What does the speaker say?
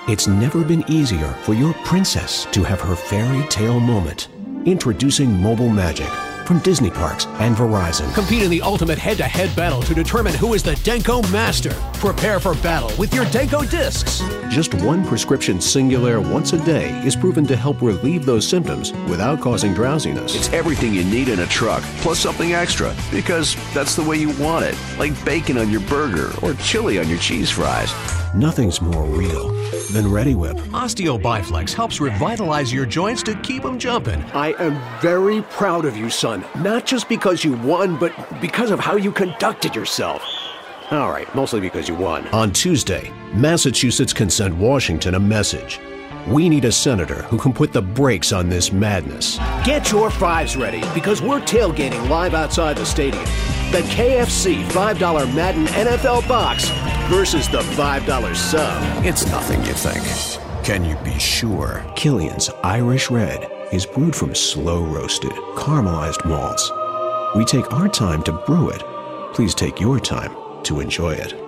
It's never been easier for your princess to have her fairy tale moment. Introducing Mobile Magic from Disney Parks and Verizon. Compete in the ultimate head-to-head battle to determine who is the Denko Master. Prepare for battle with your Denko discs. Just one prescription Singulair once a day is proven to help relieve those symptoms without causing drowsiness. It's everything you need in a truck, plus something extra, because that's the way you want it. Like bacon on your burger or chili on your cheese fries. Nothing's more real than ReadyWhip. Osteo Biflex helps revitalize your joints to keep them jumping. I am very proud of you, son. Not just because you won, but because of how you conducted yourself. All right, mostly because you won. On Tuesday, Massachusetts can send Washington a message. We need a senator who can put the brakes on this madness. Get your fives ready, because we're tailgating live outside the stadium. The KFC $5 Madden NFL box versus the $5 sub. It's nothing you think. Can you be sure? Killian's Irish Red is brewed from slow-roasted, caramelized malts. We take our time to brew it. Please take your time to enjoy it.